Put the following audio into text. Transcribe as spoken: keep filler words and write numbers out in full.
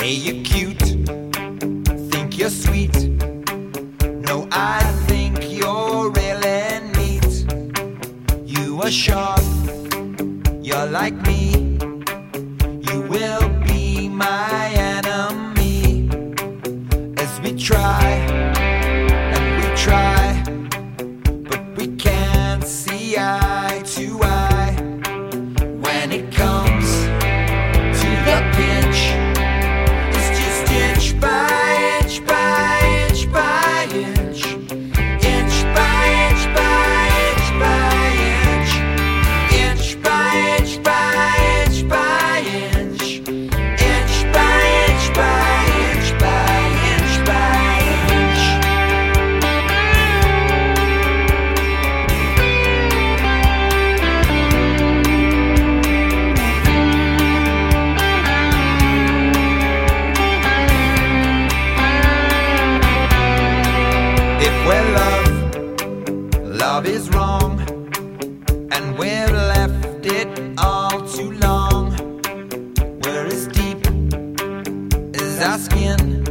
Hey, you're cute, think you're sweet. No, I think you're really neat. You are sharp, you're like me. You will be my enemy. As we try and we try, but we can't see eye to eye. When it comes to the pinch, it's just inch by inch by inch by inch, inch by inch by inch by inch, inch by inch by inch by inch, inch by inch by inch by inch by inch. If we're love, love is wrong, and we've left it all too long. We're as deep as our skin,